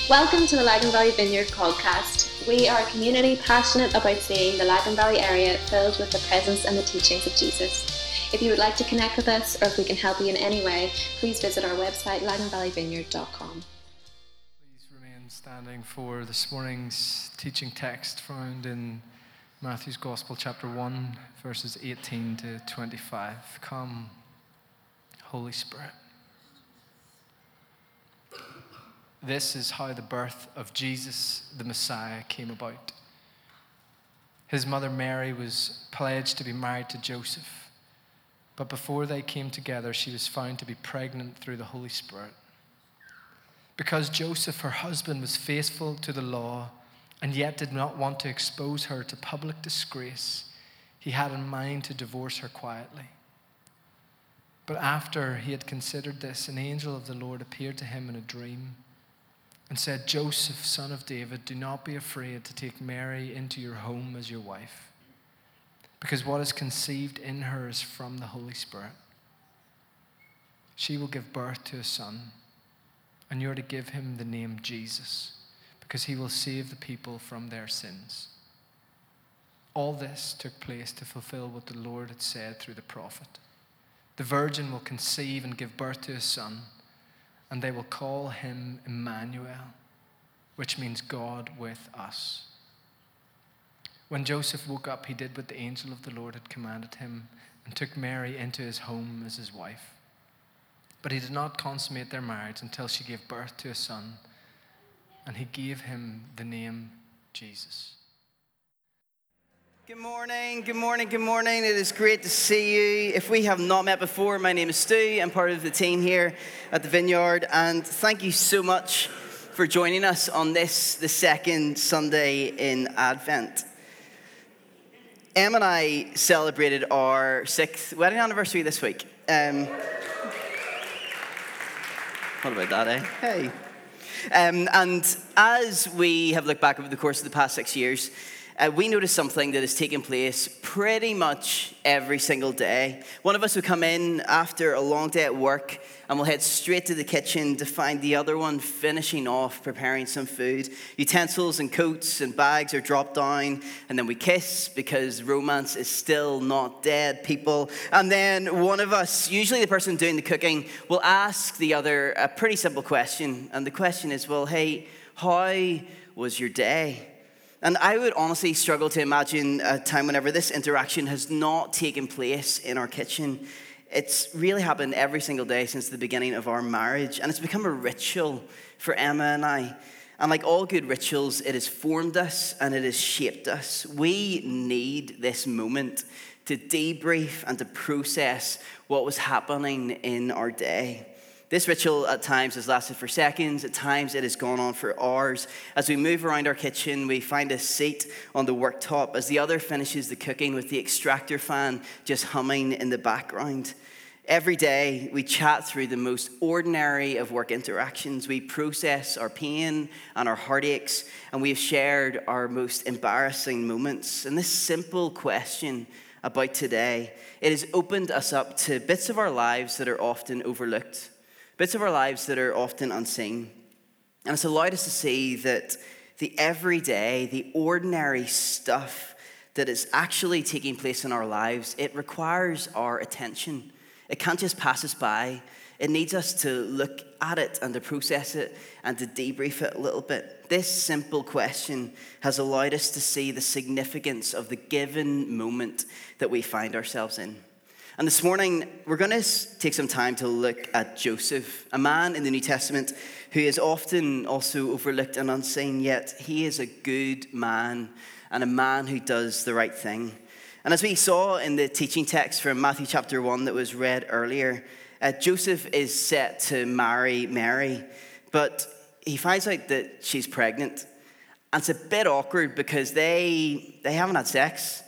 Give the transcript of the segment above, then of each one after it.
Welcome to the Lagan Valley Vineyard podcast. We are a community passionate about seeing the Lagan Valley area filled with the presence and the teachings of Jesus. If you would like to connect with us or if we can help you in any way, please visit our website, laganvalleyvineyard.com. Please remain standing for this morning's teaching text found in Matthew's Gospel, chapter 1, verses 18 to 25. Come, Holy Spirit. This is how the birth of Jesus, the Messiah, came about. His mother Mary was pledged to be married to Joseph, but before they came together, she was found to be pregnant through the Holy Spirit. Because Joseph, her husband, was faithful to the law and yet did not want to expose her to public disgrace, he had in mind to divorce her quietly. But after he had considered this, an angel of the Lord appeared to him in a dream and said, Joseph, son of David, do not be afraid to take Mary into your home as your wife, because what is conceived in her is from the Holy Spirit. She will give birth to a son, and you are to give him the name Jesus, because he will save the people from their sins. All this took place to fulfill what the Lord had said through the prophet. The virgin will conceive and give birth to a son, and they will call him Emmanuel, which means God with us. When Joseph woke up, he did what the angel of the Lord had commanded him and took Mary into his home as his wife. But he did not consummate their marriage until she gave birth to a son, and he gave him the name Jesus. Good morning, good morning, good morning. It is great to see you. If we have not met before, my name is Stu. I'm part of the team here at the Vineyard, and thank you so much for joining us on this, the second Sunday in Advent. Em and I celebrated our 6th wedding anniversary this week. What about that, eh? Hey. And as we have looked back over the course of the past 6 years, we noticed something that has taken place pretty much every single day. One of us will come in after a long day at work and we'll head straight to the kitchen to find the other one finishing off preparing some food. Utensils and coats and bags are dropped down, and then we kiss because romance is still not dead, people. And then one of us, usually the person doing the cooking, will ask the other a pretty simple question. And the question is, well, hey, how was your day? And I would honestly struggle to imagine a time whenever this interaction has not taken place in our kitchen. It's really happened every single day since the beginning of our marriage, and it's become a ritual for Emma and I. And like all good rituals, it has formed us and it has shaped us. We need this moment to debrief and to process what was happening in our day. This ritual at times has lasted for seconds, at times it has gone on for hours. As we move around our kitchen, we find a seat on the worktop as the other finishes the cooking with the extractor fan just humming in the background. Every day, we chat through the most ordinary of work interactions. We process our pain and our heartaches, and we have shared our most embarrassing moments. And this simple question about today, it has opened us up to bits of our lives that are often overlooked. Bits of our lives that are often unseen. And it's allowed us to see that the everyday, the ordinary stuff that is actually taking place in our lives, it requires our attention. It can't just pass us by. It needs us to look at it and to process it and to debrief it a little bit. This simple question has allowed us to see the significance of the given moment that we find ourselves in. And this morning, we're going to take some time to look at Joseph, a man in the New Testament who is often also overlooked and unseen, yet he is a good man and a man who does the right thing. And as we saw in the teaching text from Matthew chapter 1 that was read earlier, Joseph is set to marry Mary, but he finds out that she's pregnant. And it's a bit awkward because they haven't had sex.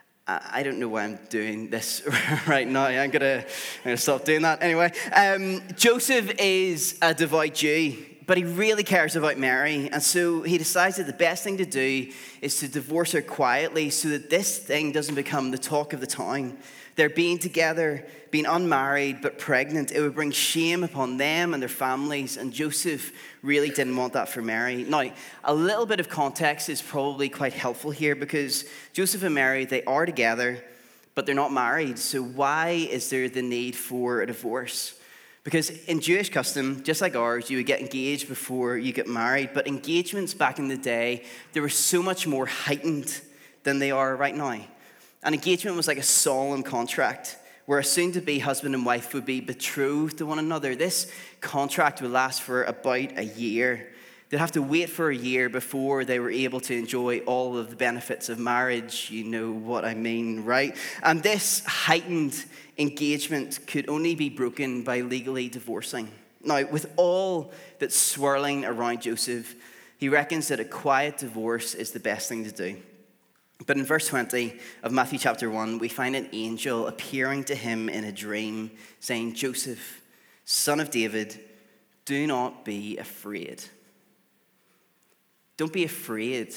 I don't know why I'm doing this right now. I'm gonna stop doing that. Anyway, Joseph is a devout Jew. But he really cares about Mary, and so he decides that the best thing to do is to divorce her quietly so that this thing doesn't become the talk of the town. Their being together, being unmarried but pregnant, it would bring shame upon them and their families, and Joseph really didn't want that for Mary. Now, a little bit of context is probably quite helpful here because Joseph and Mary, they are together, but they're not married. So why is there the need for a divorce? Because in Jewish custom, just like ours, you would get engaged before you get married. But engagements back in the day, they were so much more heightened than they are right now. An engagement was like a solemn contract where a soon-to-be husband and wife would be betrothed to one another. This contract would last for about a year. They'd have to wait for a year before they were able to enjoy all of the benefits of marriage. You know what I mean, right? And this heightened engagement could only be broken by legally divorcing. Now, with all that's swirling around Joseph, he reckons that a quiet divorce is the best thing to do. But in verse 20 of Matthew chapter 1, we find an angel appearing to him in a dream, saying, "Joseph, son of David, do not be afraid." Don't be afraid.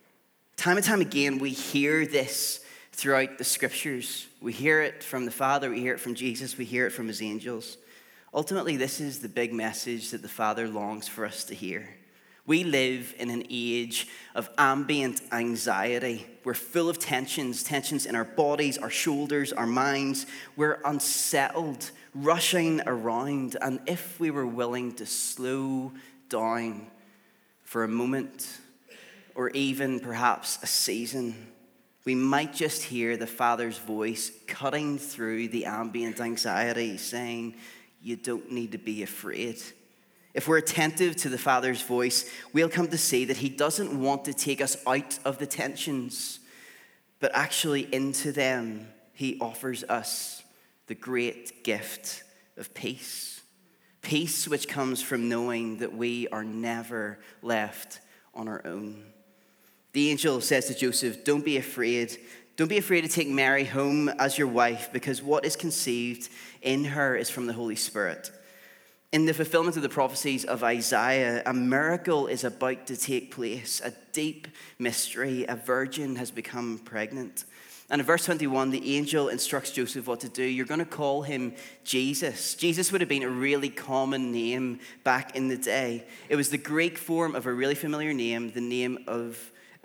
Time and time again, we hear this throughout the scriptures. We hear it from the Father, we hear it from Jesus, we hear it from his angels. Ultimately, this is the big message that the Father longs for us to hear. We live in an age of ambient anxiety. We're full of tensions in our bodies, our shoulders, our minds. We're unsettled, rushing around. And if we were willing to slow down for a moment, or even perhaps a season, we might just hear the Father's voice cutting through the ambient anxiety, saying, "You don't need to be afraid." If we're attentive to the Father's voice, we'll come to see that he doesn't want to take us out of the tensions, but actually into them. He offers us the great gift of peace. Peace which comes from knowing that we are never left on our own. The angel says to Joseph, "Don't be afraid. Don't be afraid to take Mary home as your wife, because what is conceived in her is from the Holy Spirit." In the fulfillment of the prophecies of Isaiah, a miracle is about to take place, a deep mystery. A virgin has become pregnant. And in verse 21, the angel instructs Joseph what to do. You're going to call him Jesus. Jesus would have been a really common name back in the day. It was the Greek form of a really familiar name, the name of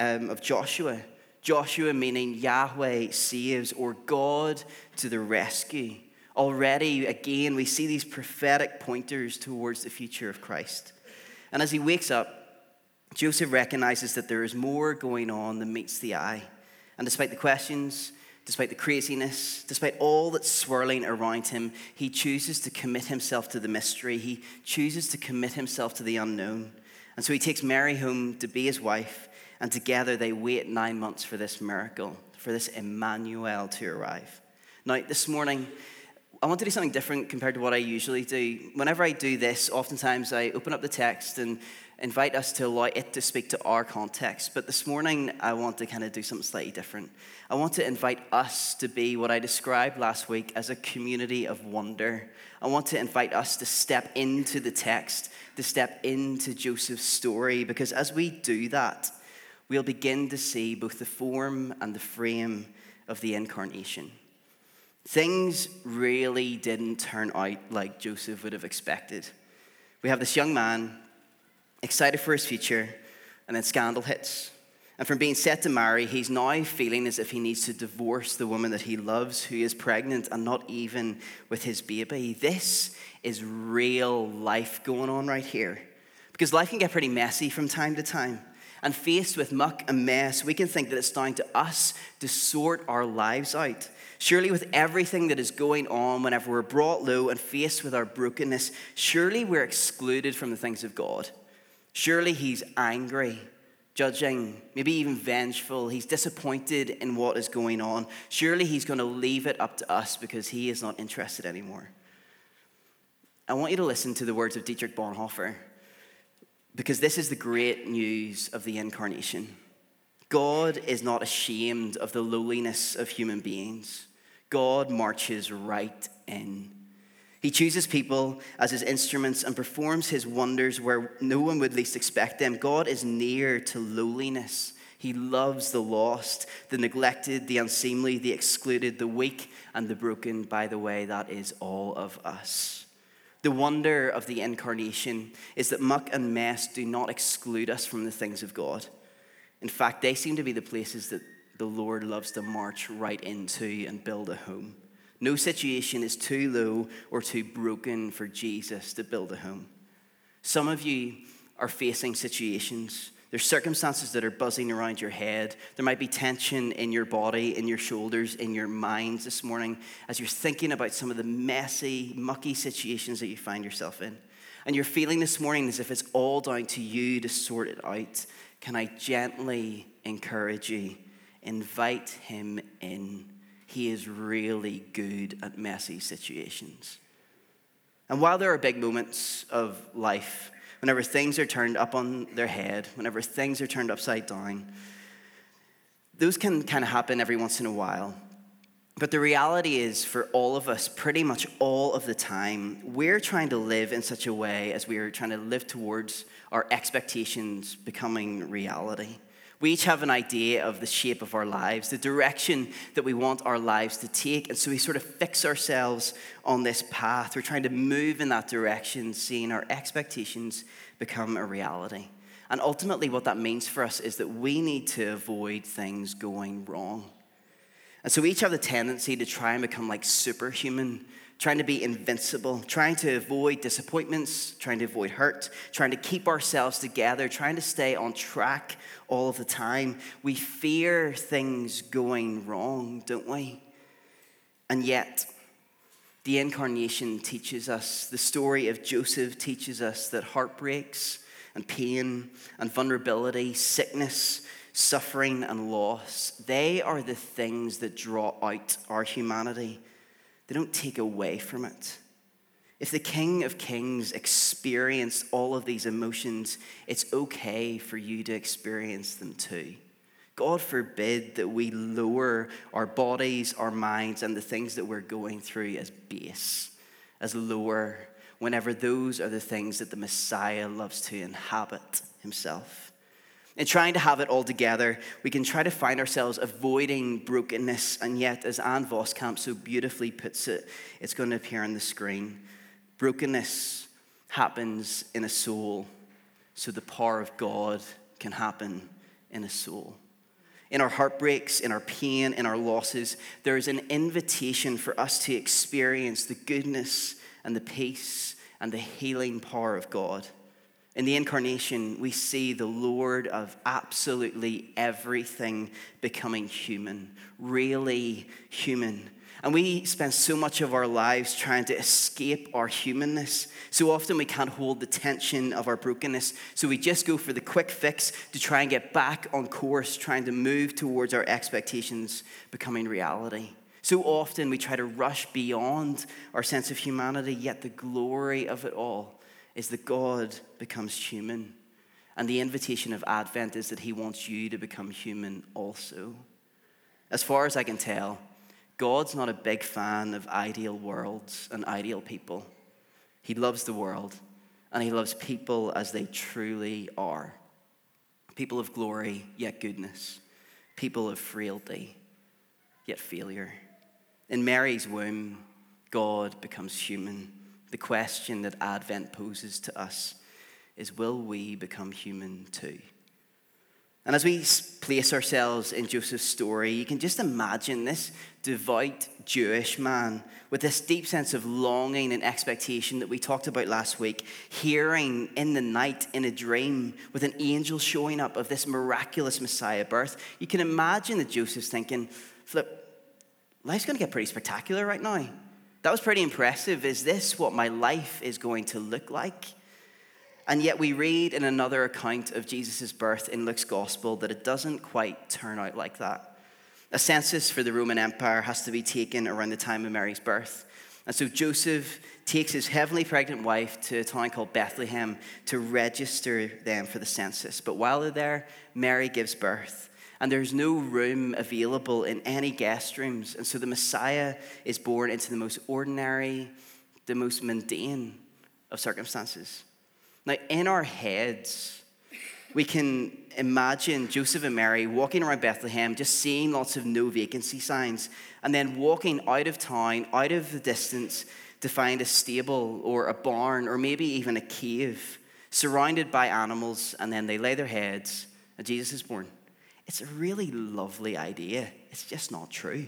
Joshua. Joshua meaning Yahweh saves, or God to the rescue. Already, again, we see these prophetic pointers towards the future of Christ. And as he wakes up, Joseph recognizes that there is more going on than meets the eye. And despite the questions, despite the craziness, despite all that's swirling around him, he chooses to commit himself to the mystery. He chooses to commit himself to the unknown. And so he takes Mary home to be his wife, and together they wait 9 months for this miracle, for this Emmanuel to arrive. Now, this morning, I want to do something different compared to what I usually do. Whenever I do this, oftentimes I open up the text and invite us to allow it to speak to our context. But this morning, I want to kind of do something slightly different. I want to invite us to be what I described last week as a community of wonder. I want to invite us to step into the text, to step into Joseph's story, because as we do that, we'll begin to see both the form and the frame of the incarnation. Things really didn't turn out like Joseph would have expected. We have this young man excited for his future, and then scandal hits. And from being set to marry, he's now feeling as if he needs to divorce the woman that he loves, who is pregnant and not even with his baby. This is real life going on right here. Because life can get pretty messy from time to time. And faced with muck and mess, we can think that it's down to us to sort our lives out. Surely with everything that is going on, whenever we're brought low and faced with our brokenness, surely we're excluded from the things of God. Surely he's angry, judging, maybe even vengeful. He's disappointed in what is going on. Surely he's going to leave it up to us because he is not interested anymore. I want you to listen to the words of Dietrich Bonhoeffer, because this is the great news of the incarnation. God is not ashamed of the lowliness of human beings. God marches right in. He chooses people as his instruments and performs his wonders where no one would least expect them. God is near to lowliness. He loves the lost, the neglected, the unseemly, the excluded, the weak, and the broken. By the way, that is all of us. The wonder of the incarnation is that muck and mess do not exclude us from the things of God. In fact, they seem to be the places that the Lord loves to march right into and build a home. No situation is too low or too broken for Jesus to build a home. Some of you are facing situations. There's circumstances that are buzzing around your head. There might be tension in your body, in your shoulders, in your minds this morning as you're thinking about some of the messy, mucky situations that you find yourself in. And you're feeling this morning as if it's all down to you to sort it out. Can I gently encourage you? Invite him in. He is really good at messy situations. And while there are big moments of life, whenever things are turned up on their head, whenever things are turned upside down, those can kind of happen every once in a while. But the reality is, for all of us, pretty much all of the time, we're trying to live in such a way as we're trying to live towards our expectations becoming reality. We each have an idea of the shape of our lives, the direction that we want our lives to take. And so we sort of fix ourselves on this path. We're trying to move in that direction, seeing our expectations become a reality. And ultimately what that means for us is that we need to avoid things going wrong. And so we each have the tendency to try and become like superhuman, trying to be invincible, trying to avoid disappointments, trying to avoid hurt, trying to keep ourselves together, trying to stay on track all of the time. We fear things going wrong, don't we? And yet, the incarnation teaches us, the story of Joseph teaches us that heartbreaks and pain and vulnerability, sickness, suffering and loss, they are the things that draw out our humanity. They don't take away from it. If the King of Kings experienced all of these emotions, it's okay for you to experience them too. God forbid that we lower our bodies, our minds, and the things that we're going through as base, as lower, whenever those are the things that the Messiah loves to inhabit himself. In trying to have it all together, we can try to find ourselves avoiding brokenness, and yet, as Anne Voskamp so beautifully puts it, it's going to appear on the screen. Brokenness happens in a soul, so the power of God can happen in a soul. In our heartbreaks, in our pain, in our losses, there is an invitation for us to experience the goodness and the peace and the healing power of God. In the incarnation, we see the Lord of absolutely everything becoming human, really human. And we spend so much of our lives trying to escape our humanness. So often we can't hold the tension of our brokenness. So we just go for the quick fix to try and get back on course, trying to move towards our expectations becoming reality. So often we try to rush beyond our sense of humanity, yet the glory of it all is that God becomes human. And the invitation of Advent is that he wants you to become human also. As far as I can tell, God's not a big fan of ideal worlds and ideal people. He loves the world, and he loves people as they truly are. People of glory, yet goodness. People of frailty, yet failure. In Mary's womb, God becomes human. The question that Advent poses to us is, will we become human too? And as we place ourselves in Joseph's story, you can just imagine this devout Jewish man with this deep sense of longing and expectation that we talked about last week, hearing in the night in a dream with an angel showing up of this miraculous Messiah birth. You can imagine that Joseph's thinking, flip, life's going to get pretty spectacular right now. That was pretty impressive. Is this what my life is going to look like? And yet we read in another account of Jesus' birth in Luke's gospel that it doesn't quite turn out like that. A census for the Roman Empire has to be taken around the time of Mary's birth. And so Joseph takes his heavenly pregnant wife to a town called Bethlehem to register them for the census. But while they're there, Mary gives birth. And there's no room available in any guest rooms. And so the Messiah is born into the most ordinary, the most mundane of circumstances. Now, in our heads, we can imagine Joseph and Mary walking around Bethlehem, just seeing lots of no vacancy signs, and then walking out of town, out of the distance, to find a stable or a barn or maybe even a cave surrounded by animals, and then they lay their heads and Jesus is born. It's a really lovely idea. It's just not true.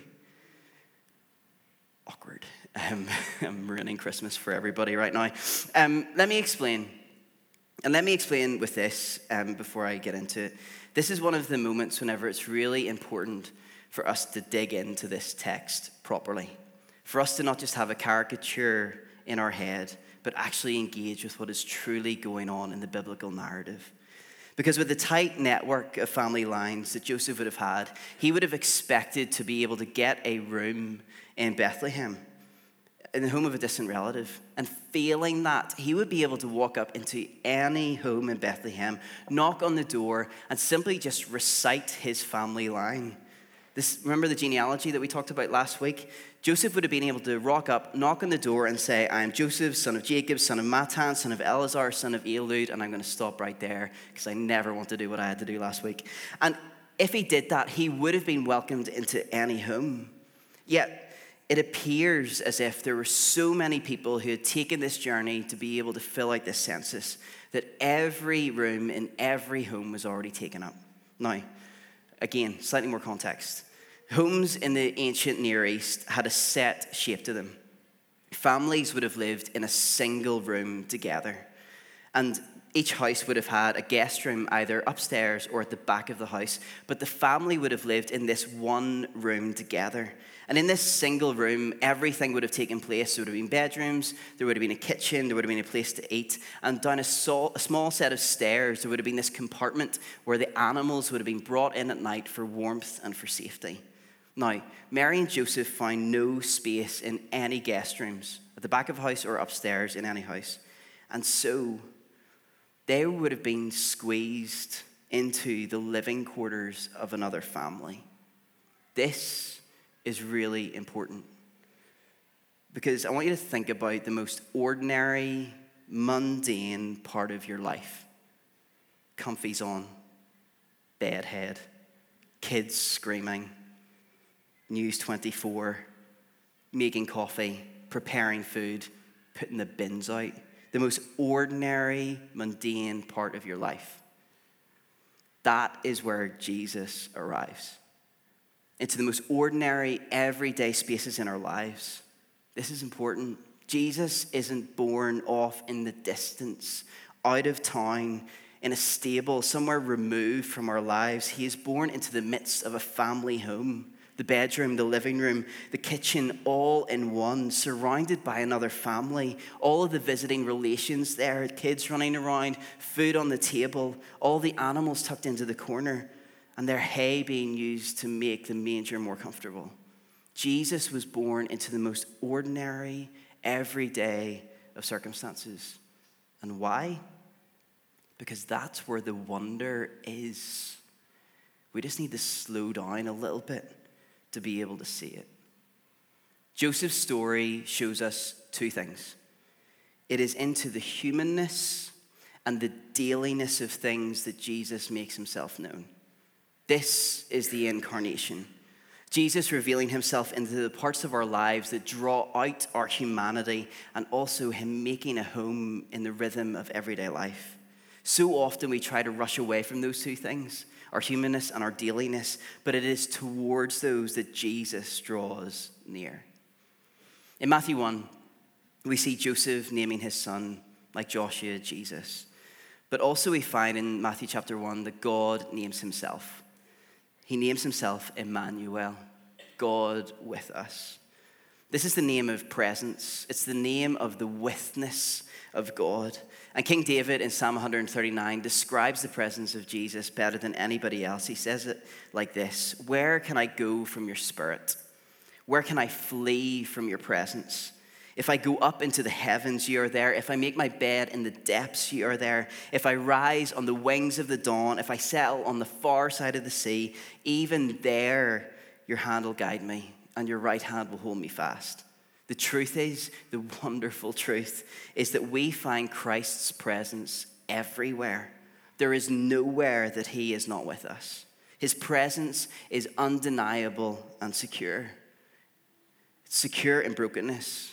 Awkward. I'm ruining Christmas for everybody right now. Let me explain. And let me explain with this before I get into it. This is one of the moments whenever it's really important for us to dig into this text properly. For us to not just have a caricature in our head, but actually engage with what is truly going on in the biblical narrative. Because with the tight network of family lines that Joseph would have had, he would have expected to be able to get a room in Bethlehem, in the home of a distant relative. And failing that, he would be able to walk up into any home in Bethlehem, knock on the door, and simply just recite his family line. Remember the genealogy that we talked about last week? Joseph would have been able to rock up, knock on the door, and say, I am Joseph, son of Jacob, son of Matan, son of Elazar, son of Eliud, and I'm going to stop right there because I never want to do what I had to do last week. And if he did that, he would have been welcomed into any home. Yet, it appears as if there were so many people who had taken this journey to be able to fill out this census that every room in every home was already taken up. Now, again, slightly more context. Homes in the ancient Near East had a set shape to them. Families would have lived in a single room together. And each house would have had a guest room either upstairs or at the back of the house. But the family would have lived in this one room together. And in this single room, everything would have taken place. There would have been bedrooms, there would have been a kitchen, there would have been a place to eat. And down a small set of stairs, there would have been this compartment where the animals would have been brought in at night for warmth and for safety. Now, Mary and Joseph found no space in any guest rooms, at the back of a house or upstairs in any house. And so, they would have been squeezed into the living quarters of another family. This is really important because I want you to think about the most ordinary, mundane part of your life. Comfies on, bed head, kids screaming, News 24, making coffee, preparing food, putting the bins out. The most ordinary, mundane part of your life. That is where Jesus arrives. Into the most ordinary, everyday spaces in our lives. This is important. Jesus isn't born off in the distance, out of town, in a stable, somewhere removed from our lives. He is born into the midst of a family home. The bedroom, the living room, the kitchen, all in one, surrounded by another family. All of the visiting relations there, kids running around, food on the table, all the animals tucked into the corner, and their hay being used to make the manger more comfortable. Jesus was born into the most ordinary, everyday of circumstances. And why? Because that's where the wonder is. We just need to slow down a little bit to be able to see it. Joseph's story shows us two things. It is into the humanness and the dailiness of things that Jesus makes himself known. This is the incarnation. Jesus revealing himself into the parts of our lives that draw out our humanity, and also him making a home in the rhythm of everyday life. So often we try to rush away from those two things, our humanness and our dailiness, but it is towards those that Jesus draws near. In Matthew 1, we see Joseph naming his son, like Joshua, Jesus. But also we find in Matthew chapter 1 that God names himself. He names himself Emmanuel, God with us. This is the name of presence. It's the name of the withness of God. And King David in Psalm 139 describes the presence of Jesus better than anybody else. He says it like this: "Where can I go from your spirit? Where can I flee from your presence? If I go up into the heavens, you are there. If I make my bed in the depths, you are there. If I rise on the wings of the dawn, if I settle on the far side of the sea, even there your hand will guide me, and your right hand will hold me fast." The truth is, the wonderful truth is that we find Christ's presence everywhere. There is nowhere that he is not with us. His presence is undeniable and secure. It's secure in brokenness.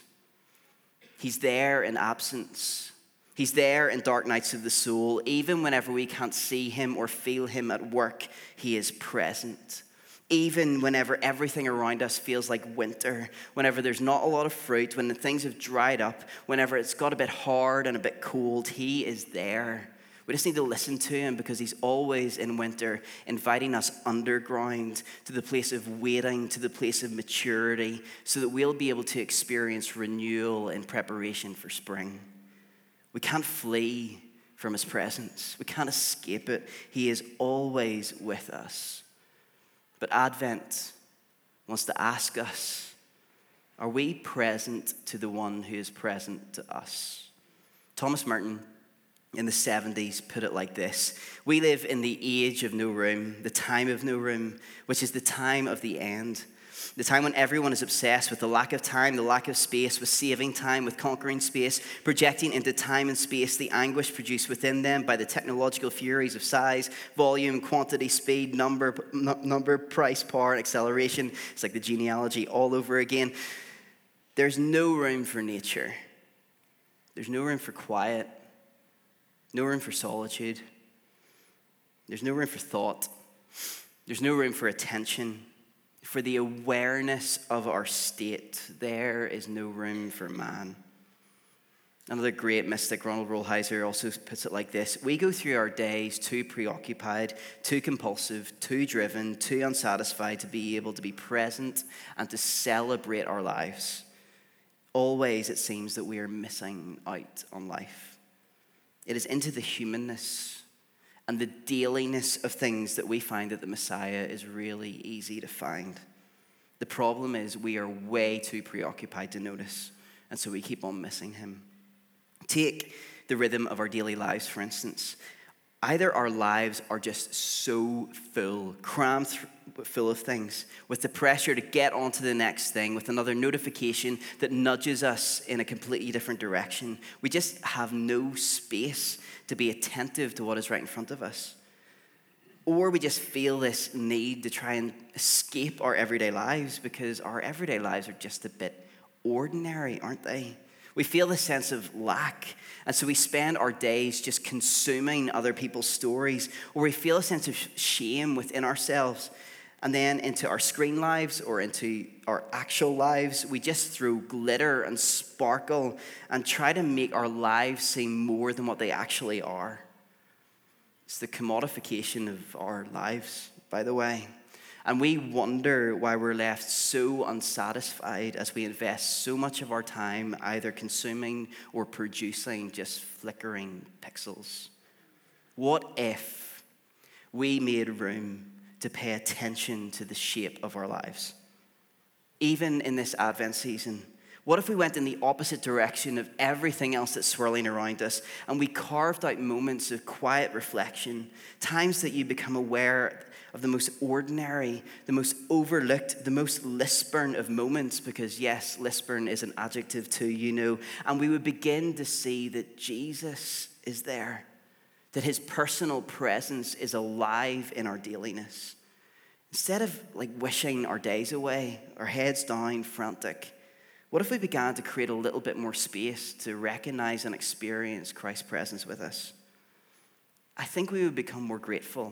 He's there in absence. He's there in dark nights of the soul. Even whenever we can't see him or feel him at work, he is present. Even whenever everything around us feels like winter, whenever there's not a lot of fruit, when things have dried up, whenever it's got a bit hard and a bit cold, he is there. We just need to listen to him because he's always in winter, inviting us underground to the place of waiting, to the place of maturity, so that we'll be able to experience renewal in preparation for spring. We can't flee from his presence. We can't escape it. He is always with us. But Advent wants to ask us, are we present to the one who is present to us? Thomas Merton in the 70s put it like this: we live in the age of no room, the time of no room, which is the time of the end. The time when everyone is obsessed with the lack of time, the lack of space, with saving time, with conquering space, projecting into time and space the anguish produced within them by the technological furies of size, volume, quantity, speed, number, price, power, and acceleration. It's like the genealogy all over again. There's no room for nature. There's no room for quiet. No room for solitude. There's no room for thought. There's no room for attention. For the awareness of our state, there is no room for man. Another great mystic, Ronald Rolheiser, also puts it like this: we go through our days too preoccupied, too compulsive, too driven, too unsatisfied to be able to be present and to celebrate our lives. Always it seems that we are missing out on life. It is into the humanness and the dailiness of things that we find that the Messiah is really easy to find. The problem is we are way too preoccupied to notice, and so we keep on missing him. Take the rhythm of our daily lives, for instance. Either our lives are just so full, crammed full of things, with the pressure to get on to the next thing, with another notification that nudges us in a completely different direction. We just have no space to be attentive to what is right in front of us. Or we just feel this need to try and escape our everyday lives because our everyday lives are just a bit ordinary, aren't they? We feel the sense of lack, and so we spend our days just consuming other people's stories, or we feel a sense of shame within ourselves. And then into our screen lives or into our actual lives, we just throw glitter and sparkle and try to make our lives seem more than what they actually are. It's the commodification of our lives, by the way. And we wonder why we're left so unsatisfied as we invest so much of our time either consuming or producing just flickering pixels. What if we made room to pay attention to the shape of our lives? Even in this Advent season, what if we went in the opposite direction of everything else that's swirling around us and we carved out moments of quiet reflection, times that you become aware of the most ordinary, the most overlooked, the most Lisburn of moments, because yes, Lisburn is an adjective too, you know, and we would begin to see that Jesus is there, that his personal presence is alive in our dailiness. Instead of wishing our days away, our heads down, frantic, what if we began to create a little bit more space to recognize and experience Christ's presence with us? I think we would become more grateful.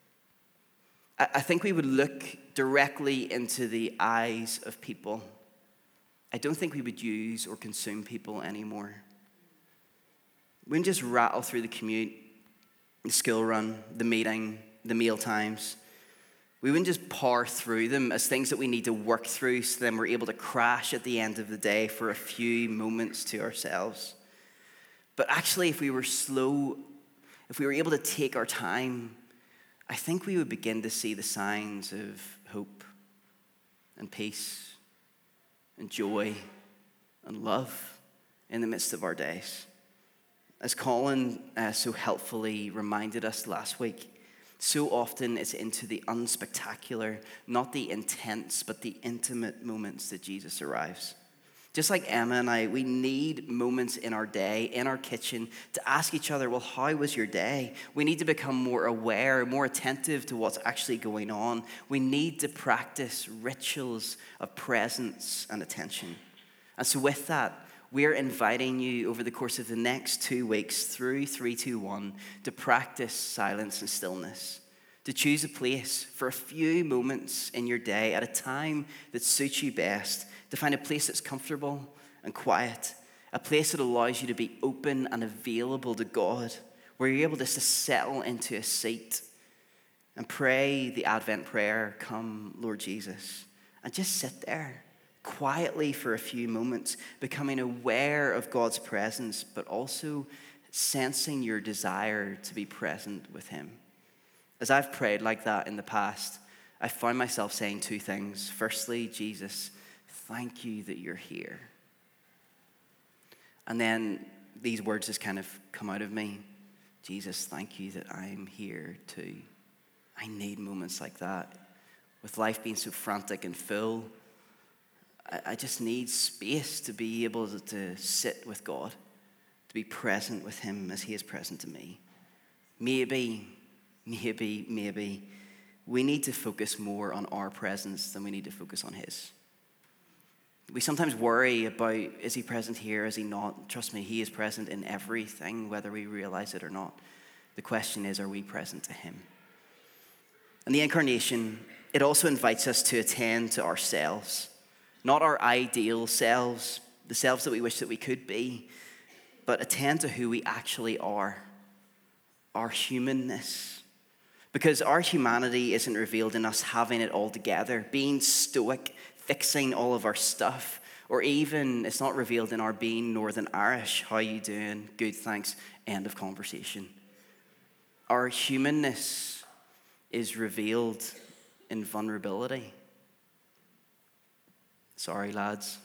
I think we would look directly into the eyes of people. I don't think we would use or consume people anymore. We wouldn't just rattle through the commute, the school run, the meeting, the meal times. We wouldn't just power through them as things that we need to work through so then we're able to crash at the end of the day for a few moments to ourselves. But actually, if we were slow, if we were able to take our time, I think we would begin to see the signs of hope and peace and joy and love in the midst of our days. As Colin so helpfully reminded us last week, so often it's into the unspectacular, not the intense, but the intimate moments that Jesus arrives. Just like Emma and I, we need moments in our day, in our kitchen, to ask each other, well, how was your day? We need to become more aware, more attentive to what's actually going on. We need to practice rituals of presence and attention. And so with that, we're inviting you over the course of the next 2 weeks through 321 to practice silence and stillness, to choose a place for a few moments in your day at a time that suits you best, to find a place that's comfortable and quiet, a place that allows you to be open and available to God, where you're able just to settle into a seat and pray the Advent prayer, "Come, Lord Jesus," and just sit there quietly for a few moments, becoming aware of God's presence, but also sensing your desire to be present with him. As I've prayed like that in the past, I found myself saying 2 things. Firstly, Jesus, thank you that you're here. And then these words just kind of come out of me. Jesus, thank you that I'm here too. I need moments like that. With life being so frantic and full, I just need space to be able to sit with God, to be present with him as he is present to me. Maybe we need to focus more on our presence than we need to focus on his. We sometimes worry about, is he present here, is he not? Trust me, he is present in everything, whether we realize it or not. The question is, are we present to him? And the incarnation, it also invites us to attend to ourselves. Not our ideal selves, the selves that we wish that we could be, but attend to who we actually are, our humanness. Because our humanity isn't revealed in us having it all together, being stoic, fixing all of our stuff, or even it's not revealed in our being Northern Irish. How you doing? Good, thanks. End of conversation. Our humanness is revealed in vulnerability. Sorry, lads.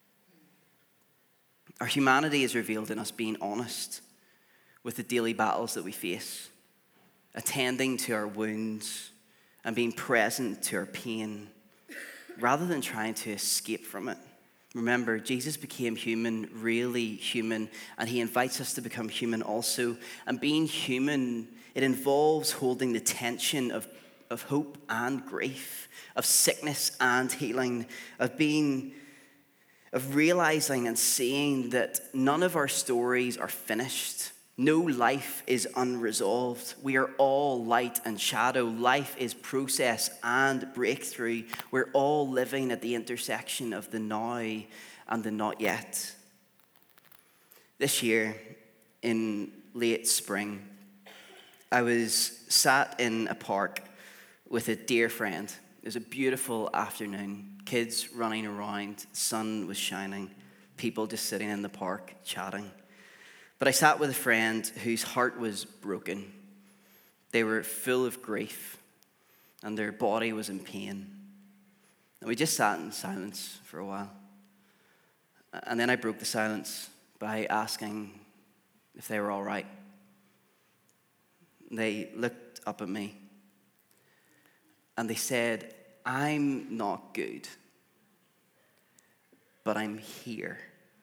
Our humanity is revealed in us being honest with the daily battles that we face, attending to our wounds and being present to our pain, rather than trying to escape from it. Remember, Jesus became human, really human, and he invites us to become human also. And being human, it involves holding the tension of hope and grief, of sickness and healing, of realizing and seeing that none of our stories are finished. No life is unresolved. We are all light and shadow. Life is process and breakthrough. We're all living at the intersection of the now and the not yet. This year, in late spring, I was sat in a park with a dear friend. It was a beautiful afternoon. Kids running around, the sun was shining, people just sitting in the park chatting. But I sat with a friend whose heart was broken. They were full of grief, and their body was in pain. And we just sat in silence for a while. And then I broke the silence by asking if they were all right. They looked up at me, and they said, "I'm not good, but I'm here."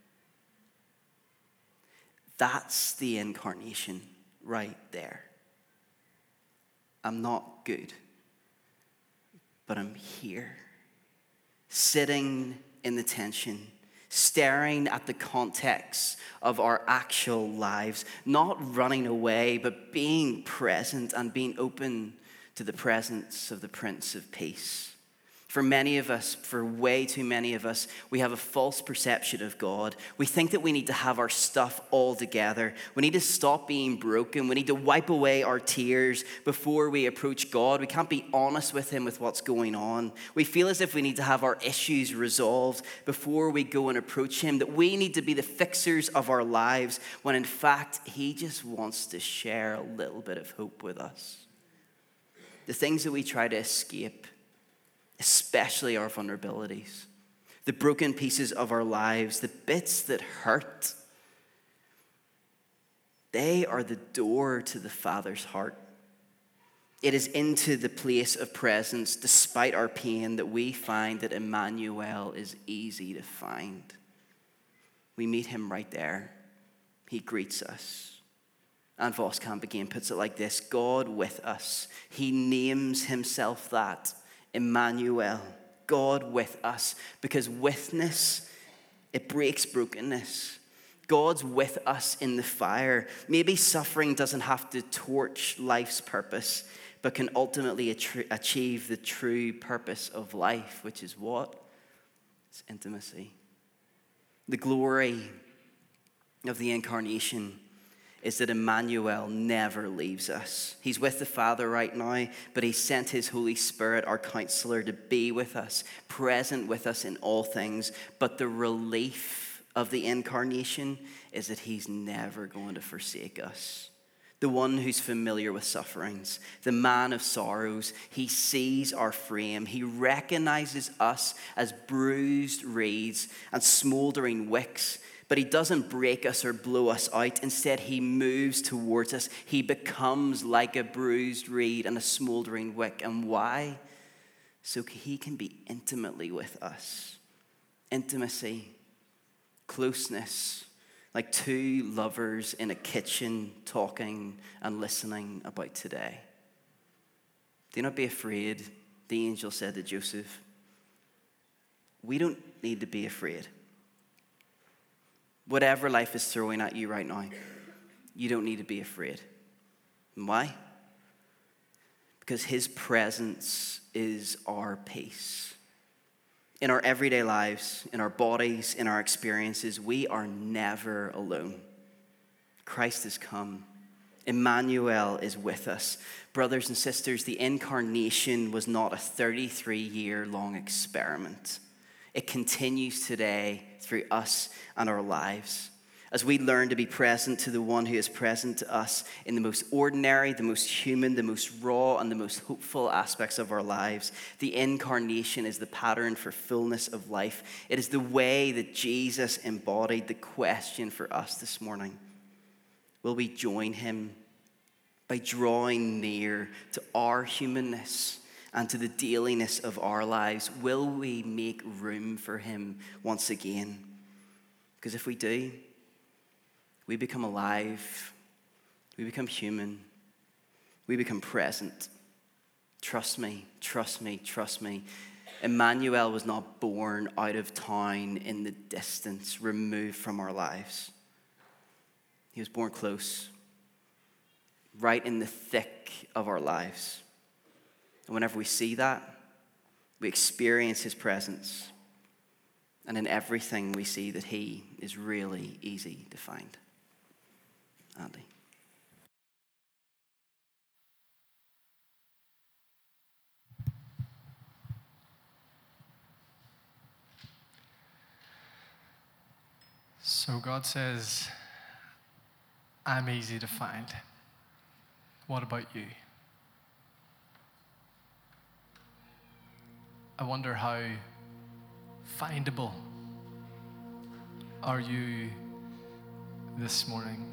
That's the incarnation right there. I'm not good, but I'm here. Sitting in the tension, staring at the context of our actual lives, not running away, but being present and being open to the presence of the Prince of Peace. For many of us, for way too many of us, we have a false perception of God. We think that we need to have our stuff all together. We need to stop being broken. We need to wipe away our tears before we approach God. We can't be honest with him with what's going on. We feel as if we need to have our issues resolved before we go and approach him, that we need to be the fixers of our lives, when in fact, he just wants to share a little bit of hope with us. The things that we try to escape, especially our vulnerabilities, the broken pieces of our lives, the bits that hurt, they are the door to the Father's heart. It is into the place of presence, despite our pain, that we find that Emmanuel is easy to find. we meet him right there. He greets us. And Voskamp again puts it like this: God with us. He names himself that, Emmanuel, God with us, because witness, it breaks brokenness. God's with us in the fire. Maybe suffering doesn't have to torch life's purpose, but can ultimately achieve the true purpose of life, which is what? It's intimacy. The glory of the incarnation is that Emmanuel never leaves us. He's with the Father right now, but he sent his Holy Spirit, our counselor, to be with us, present with us in all things. But the relief of the incarnation is that he's never going to forsake us. The one who's familiar with sufferings, the man of sorrows, he sees our frame. He recognizes us as bruised reeds and smoldering wicks, but he doesn't break us or blow us out. Instead, he moves towards us. He becomes like a bruised reed and a smoldering wick. And why? So he can be intimately with us. Intimacy, closeness, like two lovers in a kitchen talking and listening about today. Do not be afraid, the angel said to Joseph. We don't need to be afraid. Whatever life is throwing at you right now, you don't need to be afraid. And why? Because his presence is our peace. In our everyday lives, in our bodies, in our experiences, we are never alone. Christ has come. Emmanuel is with us. Brothers and sisters, the incarnation was not a 33-year-long experiment. It continues today through us and our lives. As we learn to be present to the one who is present to us in the most ordinary, the most human, the most raw, and the most hopeful aspects of our lives, the incarnation is the pattern for fullness of life. It is the way that Jesus embodied the question for us this morning. Will we join him by drawing near to our humanness and to the dailiness of our lives? Will we make room for him once again? Because if we do, we become alive, we become human, we become present. Trust me, trust me, trust me. Emmanuel was not born out of town in the distance, removed from our lives. He was born close, right in the thick of our lives. And whenever we see that, we experience his presence. And in everything we see that he is really easy to find. Andy. So God says, I'm easy to find. What about you? I wonder how findable are you this morning?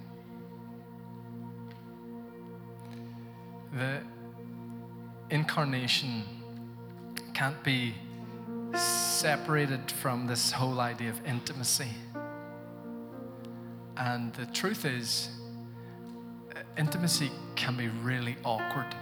The incarnation can't be separated from this whole idea of intimacy. And the truth is, intimacy can be really awkward.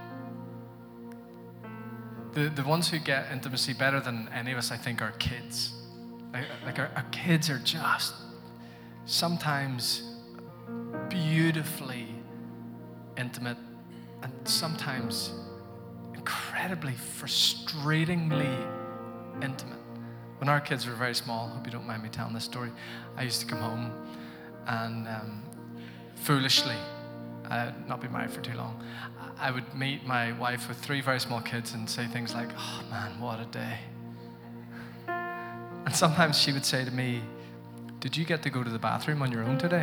The ones who get intimacy better than any of us, I think, are kids. Like our kids are just sometimes beautifully intimate and sometimes incredibly frustratingly intimate. When our kids were very small, hope you don't mind me telling this story, I used to come home and foolishly, I'd not been married for too long, I would meet my wife with 3 very small kids and say things like, oh man, what a day. And sometimes she would say to me, did you get to go to the bathroom on your own today?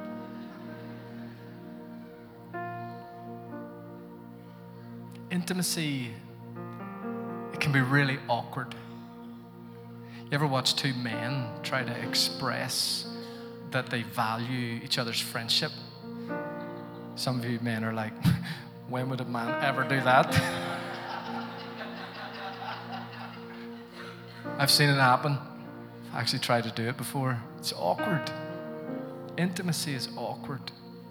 Intimacy, it can be really awkward. You ever watch 2 men try to express that they value each other's friendship? Some of you men are like, when would a man ever do that? I've seen it happen. I've actually tried to do it before. It's awkward. Intimacy is awkward.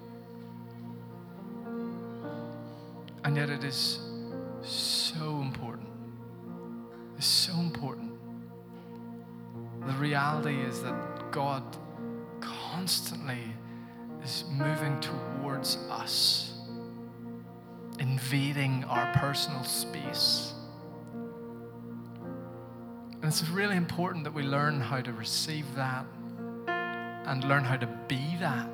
And yet it is so important. It's so important. The reality is that God constantly is moving towards us, invading our personal space. And it's really important that we learn how to receive that and learn how to be that.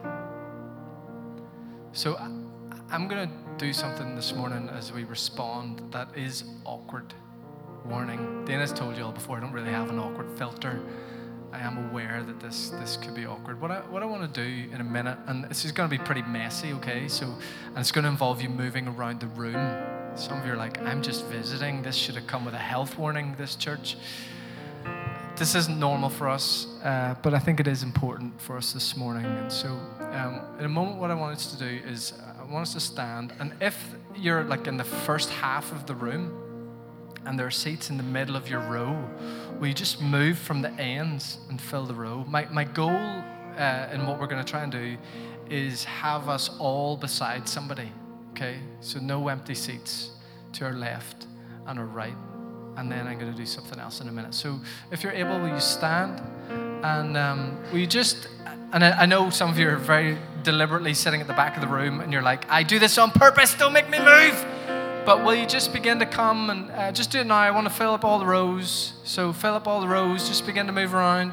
So I'm going to do something this morning as we respond that is awkward. Warning. Dana's told you all before, I don't really have an awkward filter. I am aware that this could be awkward. What I want to do in a minute, and this is going to be pretty messy, okay? And it's going to involve you moving around the room. Some of you are like, I'm just visiting. This should have come with a health warning, this church. This isn't normal for us, but I think it is important for us this morning. And so in a moment, what I want us to do is I want us to stand. And if you're like in the first half of the room and there are seats in the middle of your row, will you just move from the ends and fill the row? My goal in what we're going to try and do is have us all beside somebody, okay? So no empty seats to our left and our right. And then I'm going to do something else in a minute. So if you're able, will you stand? And will you just, and I know some of you are very deliberately sitting at the back of the room and you're like, I do this on purpose, don't make me move. But will you just begin to come and just do it now? I want to fill up all the rows. So fill up all the rows, just begin to move around.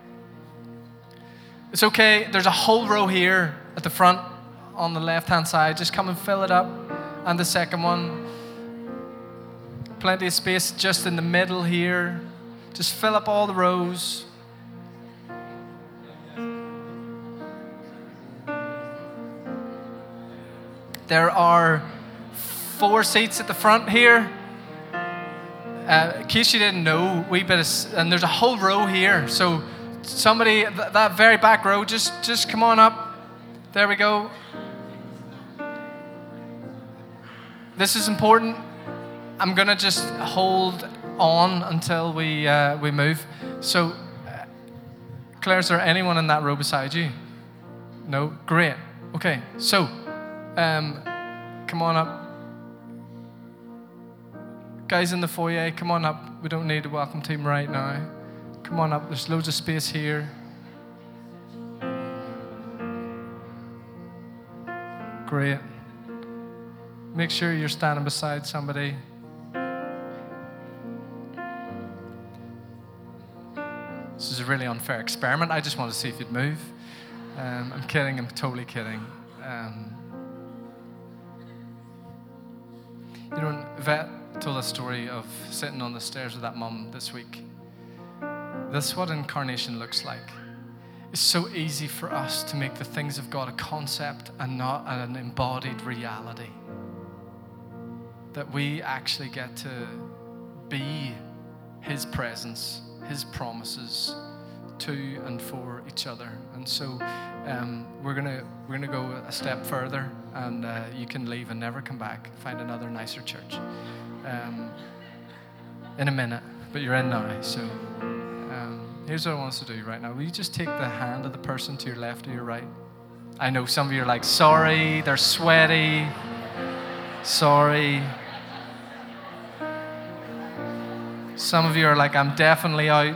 It's okay, there's a whole row here at the front on the left-hand side. Just come and fill it up. And the second one. Plenty of space just in the middle here. Just fill up all the rows. There are 4 seats at the front here. In case you didn't know, and there's a whole row here. So somebody, that very back row, just come on up. There we go. This is important. I'm going to just hold on until we move. So, Claire, is there anyone in that row beside you? No? Great. Okay, so, come on up. Guys in the foyer, come on up. We don't need a welcome team right now. Come on up. There's loads of space here. Great. Make sure you're standing beside somebody. This is a really unfair experiment. I just want to see if you'd move. I'm kidding. I'm totally kidding. You know, Yvette told a story of sitting on the stairs with that mum this week. That's what incarnation looks like. It's so easy for us to make the things of God a concept and not an embodied reality. That we actually get to be His presence, His promises to and for each other. And so we're gonna go a step further, and you can leave and never come back. Find another nicer church in a minute, but you're in now. So here's what I want us to do right now. Will you just take the hand of the person to your left or your right? I know some of you are like, sorry, they're sweaty. Sorry. Some of you are like, I'm definitely out.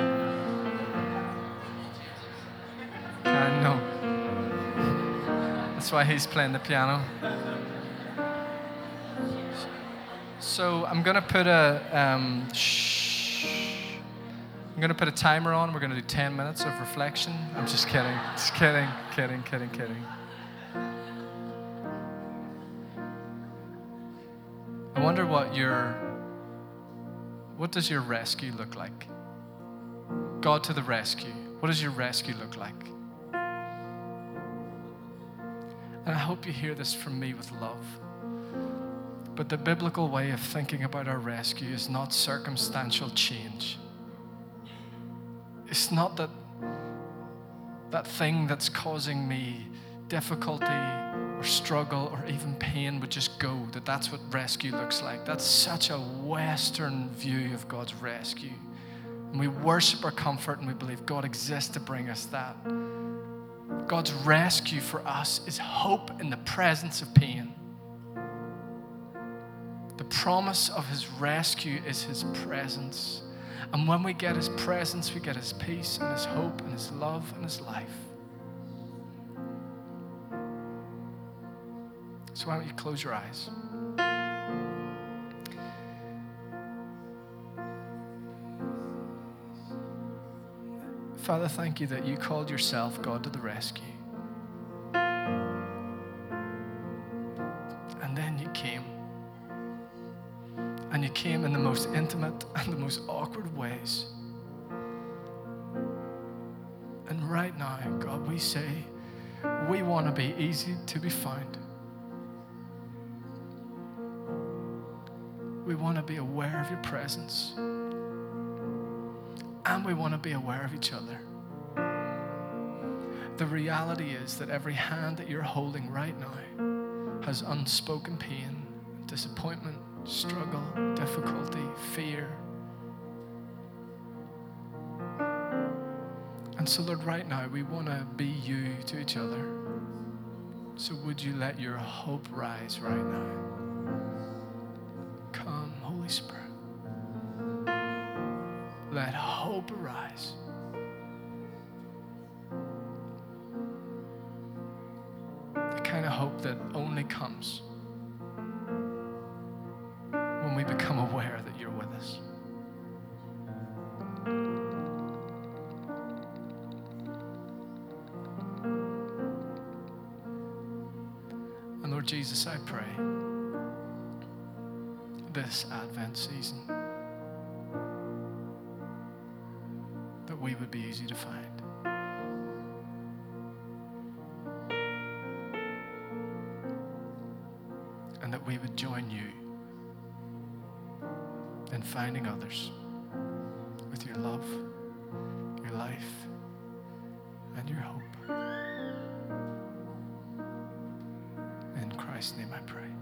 I know. That's why he's playing the piano. So I'm going to put I'm going to put a timer on. We're going to do 10 minutes of reflection. I'm just kidding. Just kidding. I wonder what does your rescue look like? God to the rescue. What does your rescue look like? And I hope you hear this from me with love. But the biblical way of thinking about our rescue is not circumstantial change. It's not that thing that's causing me difficulty or struggle or even pain would just go, that's what rescue looks like. That's such a Western view of God's rescue. And we worship our comfort and we believe God exists to bring us that. God's rescue for us is hope in the presence of pain. The promise of his rescue is his presence. And when we get his presence, we get his peace and his hope and his love and his life. So why don't you close your eyes? Father, thank you that you called yourself God to the rescue. And then you came. And you came in the most intimate and the most awkward ways. And right now, God, we say, we want to be easy to be found. We want to be aware of your presence. And we want to be aware of each other. The reality is that every hand that you're holding right now has unspoken pain, disappointment, struggle, difficulty, fear. And so, Lord, right now we want to be you to each other. So would you let your hope rise right now? Come, Holy Spirit. Let hope arise. The kind of hope that only comes when we become aware that you're with us. And Lord Jesus, I pray this Advent season that we would be easy to find. And that we would join you in finding others with your love, your life, and your hope. In Christ's name I pray.